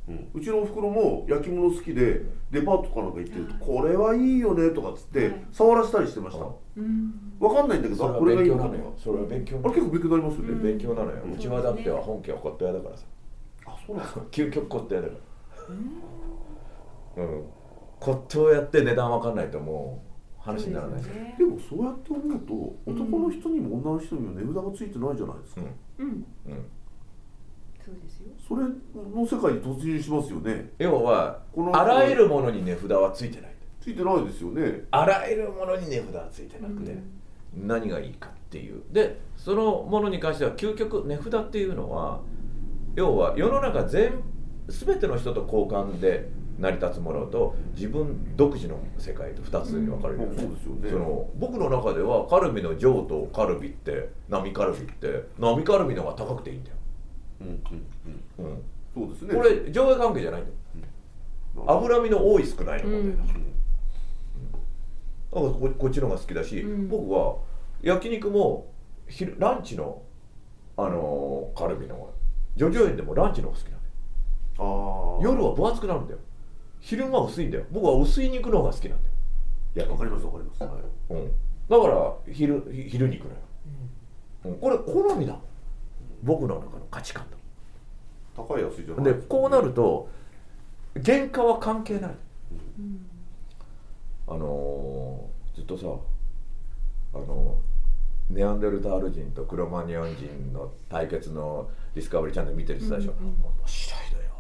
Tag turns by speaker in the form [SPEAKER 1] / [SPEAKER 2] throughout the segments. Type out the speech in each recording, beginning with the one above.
[SPEAKER 1] うちのおふくろも焼き物好きでデパートかなんか行ってると、これはいいよねとかっつって触らせたりしてました。わかんないんだけど、
[SPEAKER 2] これがいいのかな。それは勉強なのよ。
[SPEAKER 1] 結構勉強になりますよね。
[SPEAKER 2] 勉強なのよ。うちはだっては本家は骨董屋だからさ。
[SPEAKER 1] あ、そうなんですか。
[SPEAKER 2] 究極骨董屋だから。骨董屋って値段わかんないともう話にならないですよ。
[SPEAKER 1] でもそうやって思うと、男の人にも女の人にも値札がついてないじゃないですか。
[SPEAKER 3] そうですよ。
[SPEAKER 1] それの世界に突入しますよね。
[SPEAKER 2] 要はあらゆるものに値札はついてない。
[SPEAKER 1] ついてないですよね。
[SPEAKER 2] あらゆるものに値札はついてなくて、何がいいかっていう。でそのものに関しては究極値札っていうのは、要は世の中全ての人と交換で成り立つものと自分独自の世界と2つに分かれるよね。
[SPEAKER 1] そうですよね。
[SPEAKER 2] その僕の中ではカルビのジョーとカルビって波カルビって波カルビの方が高くていいんだよ。
[SPEAKER 1] そうですね。
[SPEAKER 2] これ上下関係じゃないんだよ。脂身の多い少ないの問題だから。だからこっちの方が好きだし、僕は焼肉もランチのカルビの方が叙々苑でもランチの方が好きなんだよ。夜は分厚くなるんだよ。昼間は薄いんだよ。僕は薄い肉の方が好きなんだよ。
[SPEAKER 1] わかりますわかります。
[SPEAKER 2] だから昼肉なの。これ好みだ。僕の中の価値観だ。
[SPEAKER 1] 高い安いじゃない
[SPEAKER 2] でこうなると原価は関係ない。ずっとさネアンデルタール人とクロマニオン人の対決のディスカバリーチャンネル見てる人でしょ。面白いのよ。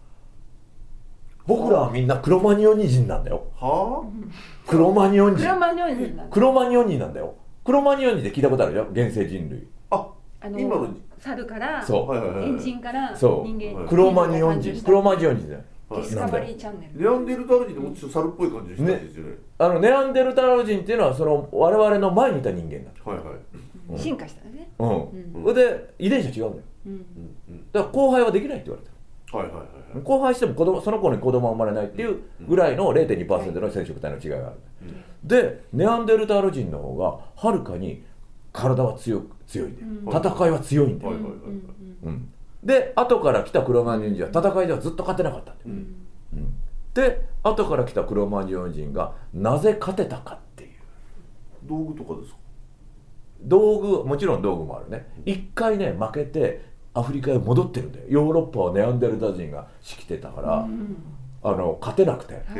[SPEAKER 2] 僕らはみんなクロマニオン人なんだよ。はあ？クロマニオン人。クロマニオン人なんだよ。クロマニオン人で聞いたことあるよ。現世人類。
[SPEAKER 3] 今の猿からエンジンから人間。
[SPEAKER 2] クロマニオン人。クロマニオン人だよ。
[SPEAKER 3] ディスカバリーチャンネル。
[SPEAKER 1] ネアンデルタール人ってもうちょっと猿っぽい感じしたんですよね。
[SPEAKER 2] ネアンデルタール人っていうのはその我々の前にいた人間だ。
[SPEAKER 3] 進化したね。
[SPEAKER 2] それで遺伝子違うんだよ。だから交配はできないって言われてる。交配してもその子に子供は生まれないっていうぐらいの 0.2% の染色体の違いがある。でネアンデルタール人の方がはるかに体は強いんだよ。戦いは強いんだよ。で後から来たクロマニオン人は戦いではずっと勝てなかったんだよ。で後から来たクロマニオン人がなぜ勝てたかっていう。
[SPEAKER 1] 道具とかですか？
[SPEAKER 2] 道具、もちろん道具もあるね。一回ね負けてアフリカへ戻ってるんだよ。ヨーロッパはネアンデルタ人が仕切ってたから、勝てなくて、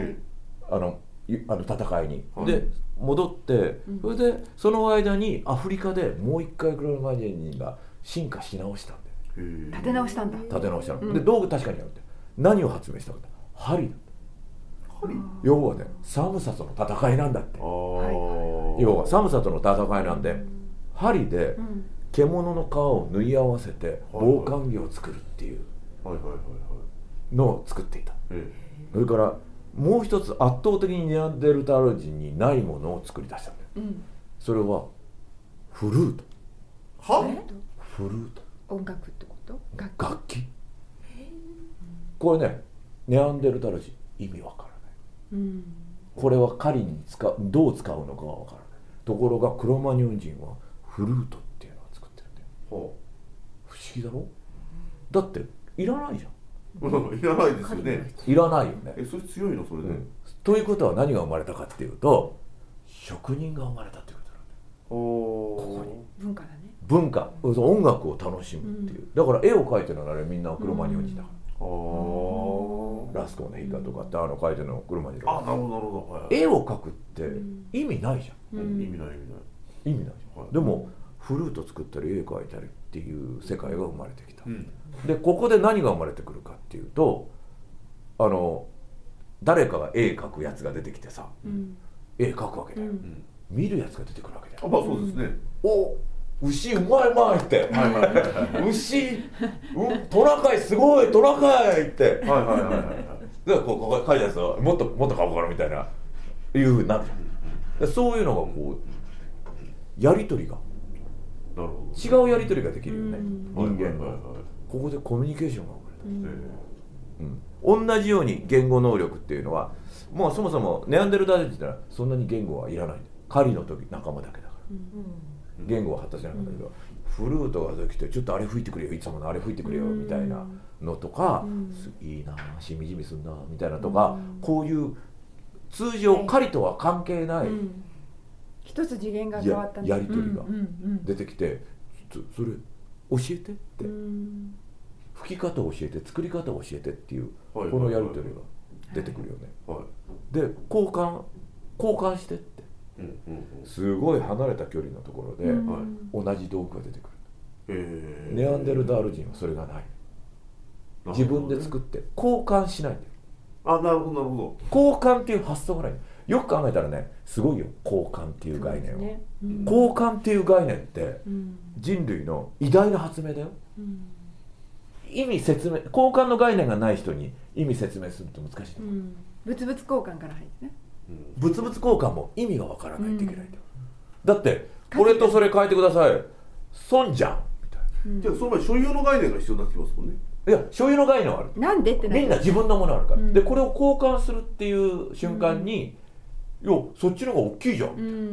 [SPEAKER 2] 戦いに、で戻って、それでその間にアフリカでもう一回クロマニオン人が進化し直したんだよ。
[SPEAKER 3] 立て直したんだ。
[SPEAKER 2] 立て直したの。で道具確かにあるんだよ。何を発明したかって針だ。要はね寒さとの戦いなんだって。要は寒さとの戦いなんで針で獣の皮を縫い合わせて防寒着を作るっていうのを作っていた。それからもう一つ圧倒的にネアンデルタール人にないものを作り出したんだよ。それはフルート。フルート。
[SPEAKER 3] 音楽ってこと？
[SPEAKER 2] 楽器。これねネアンデルタール人意味わからない。これは狩りにどう使うのかはわからない。ところがクロマニオン人はフルートっていうのを作ってるんだよ。不思議だろ？だっていらないじゃん。
[SPEAKER 1] いらないですよね。
[SPEAKER 2] いらないよね。
[SPEAKER 1] それ強いのそれで。
[SPEAKER 2] ということは何が生まれたかっていうと職人が生まれたっていうことなんだよ。ここに
[SPEAKER 3] 文化だね。
[SPEAKER 2] 文化、音楽を楽しむっていう。だから絵を描いてるのはみんなクロマニオン人だから。ラスコーネヒカとかって描いてるのクロマニオン人だから。
[SPEAKER 1] なるほどなるほど。
[SPEAKER 2] 絵を描くって意味ないじゃん。
[SPEAKER 1] 意味ない
[SPEAKER 2] じゃん。でもフルート作ったり絵描いたりっていう世界が生まれてきた。でここで何が生まれてくるかっていうと誰かが絵描くやつが出てきてさ、絵描くわけだよ。見るやつが出てくるわけだよ。
[SPEAKER 1] まあそうですね。
[SPEAKER 2] お牛うまいうまいって牛トナカイすごいトナカイってでこ書いたやつはもっと買おうかなみたいないうふうになるじゃん。そういうのがこうやり取りが違うやり取りができるよね。人間のここでコミュニケーションが生まれた。同じように言語能力っていうのはもうそもそもネアンデルタール人ってのはそんなに言語はいらないんだよ。狩りの時仲間だけだから言語は発達しなかったけど、 フルートができてちょっとあれ吹いてくれよ、いつものあれ吹いてくれよみたいなのとか、いいなしみじみすんなみたいなとか、こういう通常狩りとは関係ない
[SPEAKER 3] 一つ次元が変わった
[SPEAKER 2] やり取りが出てきて、それ教えてって、吹き方を教えて作り方を教えてっていう、このやり取りが出てくるよね。で交換してって、すごい離れた距離のところで同じ道具が出てくる。ネアンデルタール人はそれがない。自分で作って交換しないんだよ。
[SPEAKER 1] あ、なるほどなるほど。
[SPEAKER 2] 交換っていう発想がない。よく考えたらね、すごいよ、交換っていう概念は。交換っていう概念って人類の偉大な発明だよ。意味説明、交換の概念がない人に意味説明すると難しい。
[SPEAKER 3] 物々交換から入ってね。
[SPEAKER 2] 物々交換も意味がわからないといけないんだよ。だってこれとそれ変えてください、損じゃんみたいな。
[SPEAKER 1] じゃあその前所有の概念が必要になってきますもんね。
[SPEAKER 2] いや、所有の概念はある。
[SPEAKER 3] なんでって
[SPEAKER 2] みんな自分のものあるから、でこれを交換するっていう瞬間に、いやそっちの方が大きいじゃんみたいな、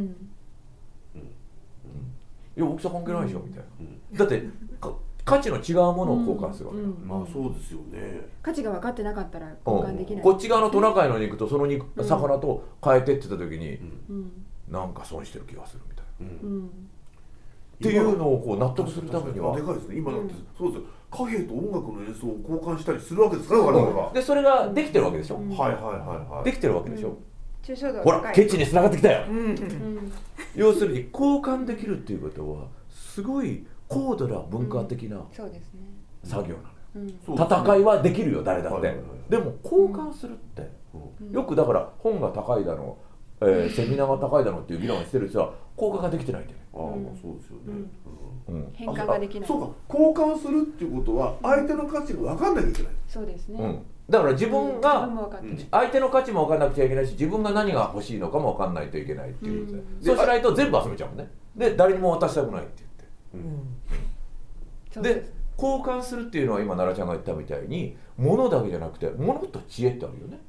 [SPEAKER 2] いや大きさ関係ないでしょみたいな、だって価値の違うものを交換するわけだ、
[SPEAKER 1] まあそうですよね。
[SPEAKER 3] 価値が分かってなかったら交換できない、
[SPEAKER 2] こっち側のトナカイの肉とその肉、魚と変えてって言った時に、なんか損してる気がするみたいな、っていうのをこう納得するためには
[SPEAKER 1] でかいですね。今だってそうですよ、貨幣と音楽の演奏を交換したりするわけですから、我々は。
[SPEAKER 2] でそれができてるわけでしょ、
[SPEAKER 1] はいはいはいはい、
[SPEAKER 2] できてるわけでしょ、
[SPEAKER 3] ほ
[SPEAKER 2] らケチに繋がってきたよ、要するに交換できるっていうことはすごい高度な文化的な作業なのよ、戦いはできるよ誰だって、でも交換するって、よくだから本が高いだの、セミナーが高いだのっていう議論をしてる人は交換ができてないんだよね。
[SPEAKER 1] ああ、まあそうですよね。
[SPEAKER 3] 変換ができない。
[SPEAKER 1] そうか、交換するっていうことは相手の価値が分かんなきゃいけない。
[SPEAKER 3] そうですね。
[SPEAKER 2] だから自分が相手の価値も分かんなくちゃいけないし、自分が何が欲しいのかも分かんないといけないっていう、そうしないと全部集めちゃうもんね。で誰にも渡したくないって言って、で交換するっていうのは今奈良ちゃんが言ったみたいに物だけじゃなくて物と知恵ってあるよね。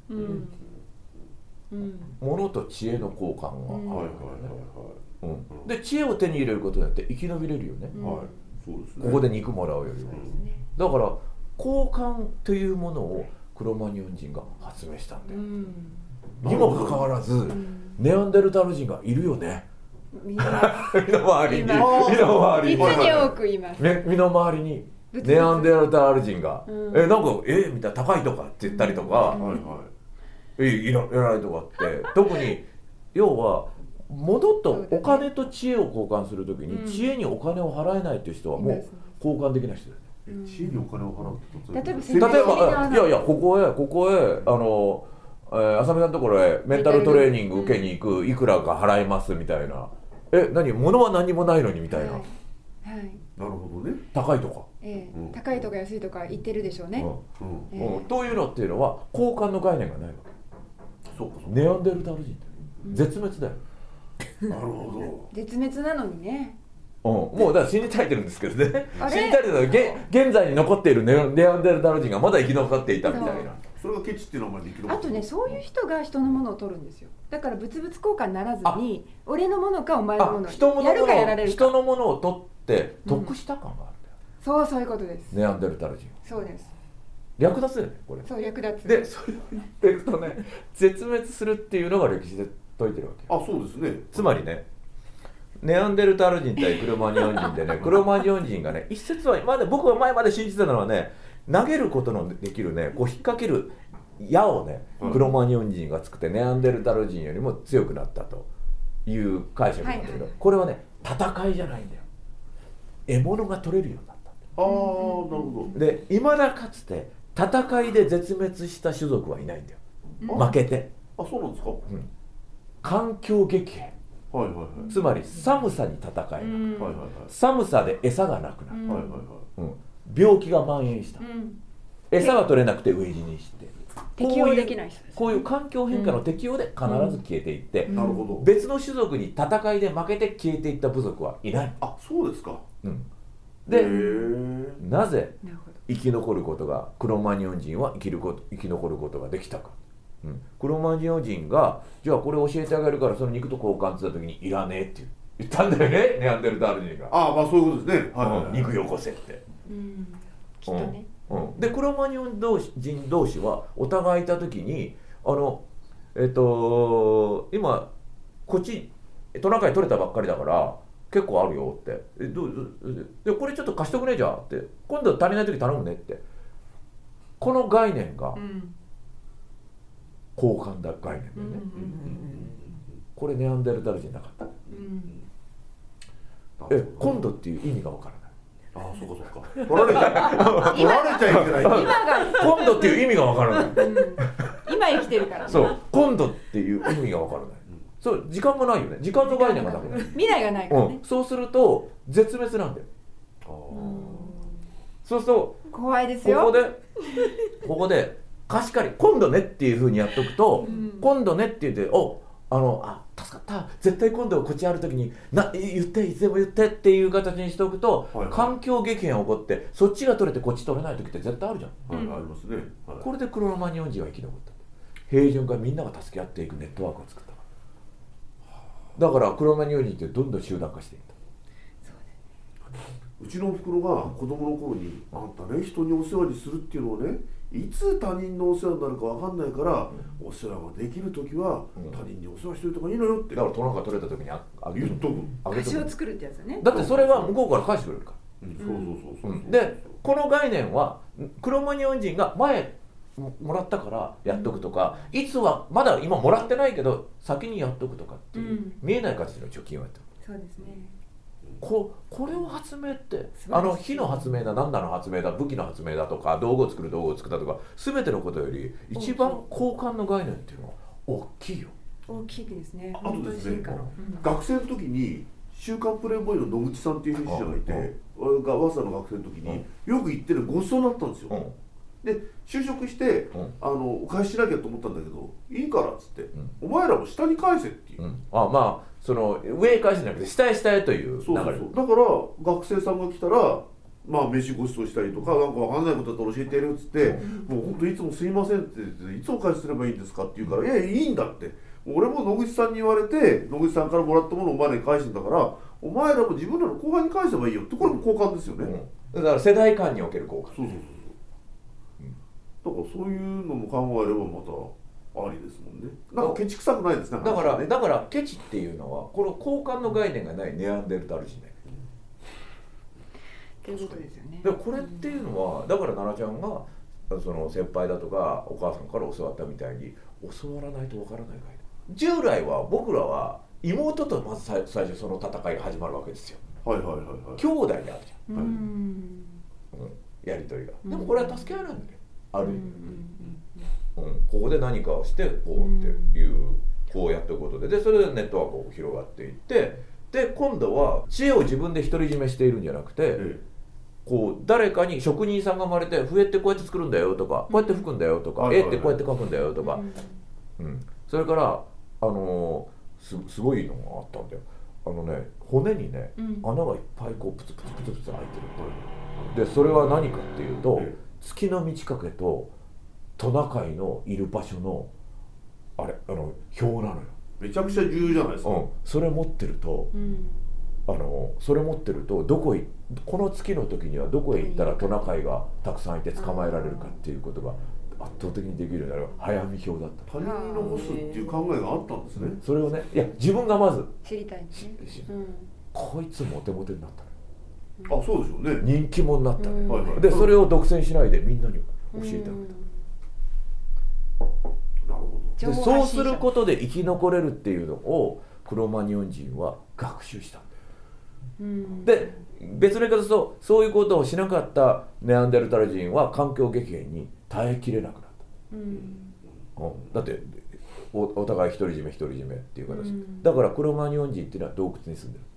[SPEAKER 2] 物と知恵の交換があるからね。で知恵を手に入れることによって生き延びれるよね。ここで肉もらうよりも。だから交換というものをクロマニオン人が発明したんだよ。にもかかわらずネアンデルタール人がいるよね。身の回りに、実
[SPEAKER 3] に多くいます。
[SPEAKER 2] 身の回りにネアンデルタール人がなんかみたいな高いとかって言ったりとか、いらないとかって特に要は物とお金と知恵を交換するときに知恵にお金を払えないという人はもう交換できない人だよね。
[SPEAKER 1] 知恵にお金を払うって
[SPEAKER 2] 例えばいやいやここへ浅見さんのところへメンタルトレーニング受けに行くいくらか払いますみたいな、何物は何もないのにみたいな、
[SPEAKER 1] なるほどね。
[SPEAKER 2] 高いとか、
[SPEAKER 3] 高いとか安いとか言ってるでしょうね。
[SPEAKER 2] というのっていうのは交換の概念がないわけ。ネアンデルタール人って絶滅だよ。
[SPEAKER 1] なるほど。
[SPEAKER 3] 絶滅なのにね。
[SPEAKER 2] もうだから死に絶えてるんですけどね。死に絶えてる現在に残っているネアンデルタール人がまだ生き残っていたみたいな。
[SPEAKER 1] それがケチっていうのは生き残ってる。
[SPEAKER 3] あとね、そういう人が人のものを取るんですよ。だから物々交換にならずに俺のものかお前のものやるかやられるか。
[SPEAKER 2] 人のものを取って得した感があるんだ
[SPEAKER 3] よ。そういうことです。
[SPEAKER 2] ネアンデルタール人。
[SPEAKER 3] そうです。
[SPEAKER 2] 略奪だよねこれ。
[SPEAKER 3] そう略奪。
[SPEAKER 2] でそれを言ってるとね、絶滅するっていうのが歴史で説いてるわけ。
[SPEAKER 1] あ、そうですね。
[SPEAKER 2] つまりね、ネアンデルタール人対クロマニオン人でね、クロマニオン人がね、一説は僕は前まで信じてたのはね、投げることのできるね、こう引っ掛ける矢をね、クロマニオン人が作ってネアンデルタール人よりも強くなったという解釈なんだけど、これはね、戦いじゃないんだよ。獲物が取れるようになった。
[SPEAKER 1] ああ、なるほど。
[SPEAKER 2] で、未だかつて戦いで絶滅した種族はいないんだよ。負けて。
[SPEAKER 1] あ、そうなんですか。
[SPEAKER 2] 環境激変。つまり寒さに戦えなく、寒さで餌がなくなる、病気が蔓延した、餌が取れなくて飢え死にして、
[SPEAKER 3] 適応できない人です。
[SPEAKER 2] こういう環境変化の適応で必ず消えていって、別の種族に戦いで負けて消えていった部族はいない。
[SPEAKER 1] あ、そうですか。
[SPEAKER 2] で、なぜ生き残ることがクロマニオン人は生き残ることができたか。クロマニオン人がじゃあこれ教えてあげるからその肉と交換って言った時にいらねえって言ったんだよね、ネアンデルタール人が。
[SPEAKER 1] ああ、まあそういうことですね。
[SPEAKER 2] 肉よこせって。
[SPEAKER 3] きっとね。
[SPEAKER 2] でクロマニョン人同士はお互いいた時に今こっちトナカイ取れたばっかりだから結構あるよってでこれちょっと貸してくれじゃって今度足りない時頼むねってこの概念が交換だ概念だよね。これネアンデルタール人なかった。今度っていう意味がわからない。
[SPEAKER 1] ああ、そうかそうか。取られちゃいけない。
[SPEAKER 2] 今度っていう意味がわからない。
[SPEAKER 3] 今生きてるから、ね。
[SPEAKER 2] そう、今度っていう意味がわからない。そう時間もないよね。時間の概念がなくなる。
[SPEAKER 3] 未来がないからね。
[SPEAKER 2] そうすると絶滅なんだよ。そうすると
[SPEAKER 3] 怖いですよ。
[SPEAKER 2] ここで貸し借り今度ねっていうふうにやっとくと、今度ねって言って助かった絶対今度こっちある時に言っていつでも言ってっていう形にしておくと、環境激変が起こってそっちが取れてこっち取れない時って絶対あるじゃん。
[SPEAKER 1] ありますね。
[SPEAKER 2] これでクロマニョン人は生き残った。平準化みんなが助け合っていくネットワークを作った。だからクロマニョン人ってどんどん集団化していった。
[SPEAKER 1] うちのおふくろが子供の頃にあんたね人にお世話にするっていうのはねいつ他人のお世話になるか分かんないから、お世話ができる時は他人にお世話しといた方がいいのよって。
[SPEAKER 2] だからトナカイ取れた時に
[SPEAKER 1] 言っとく。
[SPEAKER 3] 貸しを作るってやつね。
[SPEAKER 2] だってそれは向こうから返してくれるから。
[SPEAKER 1] そう
[SPEAKER 2] でこの概念はクロマニョン人が前もらったからやっとくとか、いつはまだ今もらってないけど先にやっとくとかっていう、見えない形の貯金をやってる。
[SPEAKER 3] そうですね。
[SPEAKER 2] これを発明って火の発明だ何だの発明だ武器の発明だとか道具を作る道具を作ったとか全てのことより一番交換の概念っていうのは大きいよ。
[SPEAKER 3] 大きいですね。
[SPEAKER 1] あとですね、学生の時に週刊プレイボーイの野口さんっていう編集者がいて、俺が早稲田の学生の時によく行ってるごちそうになったんですよ。で就職してお返ししなきゃと思ったんだけどいいからっつって、お前らも下に返せっていう、
[SPEAKER 2] まあその上へ返すんじゃなくて下へ下へという流れ。
[SPEAKER 1] だから学生さんが来たらまあ飯ごちそうしたりとかなんか分かんないことだったら教えてやるっつって、もう本当いつもすいませんって言っていつお返しすればいいんですかって言うからいやいいんだって、俺も野口さんに言われて野口さんからもらったものをお前らに返すんだからお前らも自分らの後輩に返せばいいよって、これも交換ですよね。
[SPEAKER 2] だから世代間における交換。
[SPEAKER 1] だからそういうのも考えればまたありですもんね。なんかケチくさくないですね。
[SPEAKER 2] だからケチっていうのはこの交換の概念がないネアンデルタール人ね。
[SPEAKER 3] ということですよね。
[SPEAKER 2] でこれっていうのはだから奈々ちゃんがその先輩だとかお母さんから教わったみたいに教わらないとわからない概念。従来は僕らは妹とまず最初その戦いが始まるわけですよ。兄弟であるじゃん。やり取りが。でもこれは助け合いなんだよ。ある意味、ここで何かをしてこうっていうこうやっていくことでそれでネットワークが広がっていってで今度は知恵を自分で独り占めしているんじゃなくて、こう誰かに職人さんが生まれて笛ってこうやって作るんだよとかこうやって吹くんだよとか絵ってこうやって描くんだよとか、それからすごいのがあったんだよ。骨にね、穴がいっぱいこうプツプツプツプツ開いてる。でそれは何かっていうと、月の満ち欠けとトナカイのいる場所の表なのよ。
[SPEAKER 1] めちゃくちゃ重要じゃないですか。
[SPEAKER 2] それ持ってると、この月の時にはどこへ行ったらトナカイがたくさんいて捕まえられるかっていうことが圧倒的にできるようになる早見表だった。
[SPEAKER 1] 他人に残すっていう考えがあったんですね。
[SPEAKER 2] それをね、いや自分がまず
[SPEAKER 3] 知りたいですね。
[SPEAKER 2] こいつモテモテになったの。
[SPEAKER 1] あ、そうでしょうね。
[SPEAKER 2] 人気者になったね。でそれを独占しないでみんなに教えてあげた。
[SPEAKER 1] なるほど。
[SPEAKER 2] でそうすることで生き残れるっていうのをクロマニョン人は学習したんだよ。で別の言い方するとそういうことをしなかったネアンデルタル人は環境激変に耐えきれなくなった。だってお互い独り占めっていう形、だからクロマニョン人っていうのは洞窟に住んでる。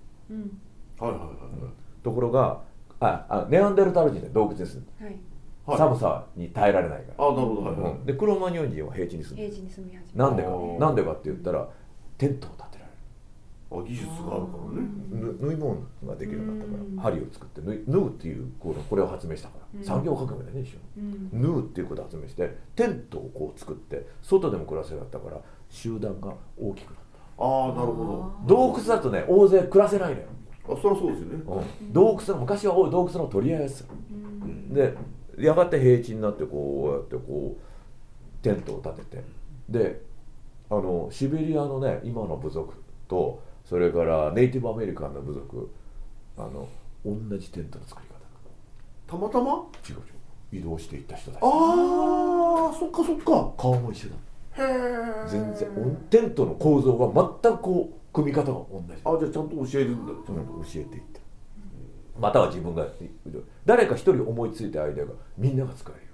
[SPEAKER 2] ところがネアンデルタル人って洞窟に住んでる。寒さに耐えられないから。
[SPEAKER 1] なるほど。
[SPEAKER 2] でクロマニョン人は平地に住んでる。なんでかって言ったらテントを建てられる。
[SPEAKER 1] 技術があるからね。
[SPEAKER 2] 縫い物ができるようになったから針を作って縫うっていうこれを発明したから、産業革命だね一緒に、縫うっていうことを発明してテントをこう作って外でも暮らせるようになったから集団が大きくなった。
[SPEAKER 1] ああなるほ
[SPEAKER 2] 洞窟だとね大勢暮らせないのよ。
[SPEAKER 1] ど。あそりゃそうですよね。
[SPEAKER 2] 洞窟の昔は洞窟の取り合いやつで、やがて平地になってこうやってこうテントを立てて、でシベリアのね今の部族とそれからネイティブアメリカンの部族同じテントの作り方。
[SPEAKER 1] たまたま
[SPEAKER 2] 違う移動していった人たち。
[SPEAKER 1] ああそっかそっか。
[SPEAKER 2] 顔も一緒だ。
[SPEAKER 1] へえ。
[SPEAKER 2] 全然テントの構造が全くこう組み方が同じ。
[SPEAKER 1] あじゃあちゃんと教えるんだ。
[SPEAKER 2] ちゃんと教えていった。または自分が誰か一人思いついたアイデアがみんなが使えるよ、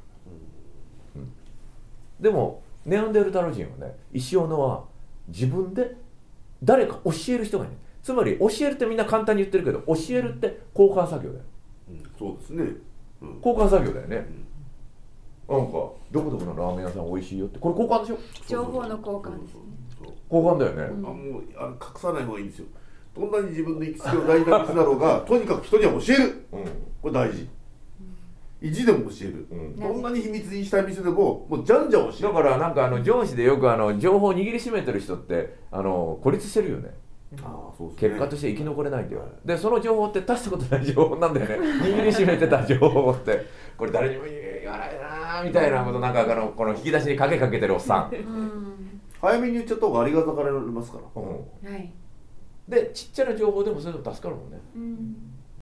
[SPEAKER 2] でもネアンデルタル人はね石斧は自分で誰か教える人がいない。つまり教えるってみんな簡単に言ってるけど、教えるって交換作業だよ、
[SPEAKER 1] そうですね、
[SPEAKER 2] 交換作業だよね、なんかどこどこのラーメン屋さん美味しいよってこれ交換でしょ。
[SPEAKER 3] 情報の交換ですね。
[SPEAKER 2] 交換だよね、
[SPEAKER 1] もう隠さない方がいいんですよ。どんなに自分の行きつけの大事な店だろうがとにかく人には教える、これ大事。意地でも教える、どんなに秘密にしたい店でももうじゃんじゃん教える。
[SPEAKER 2] だからなんか上司でよく情報を握りしめてる人って孤立してるよね。
[SPEAKER 1] そうですね。
[SPEAKER 2] 結果として生き残れないんだよ。でその情報って大したことない情報なんだよね。握りしめてた情報ってこれ誰にも言わないなみたいなこと、なんかこの引き出しにかけてるおっさん、
[SPEAKER 1] 早めに言っちゃった方がありがたがられますから、
[SPEAKER 3] はい。
[SPEAKER 2] でちっちゃな情報でもそういうの助かるもんね、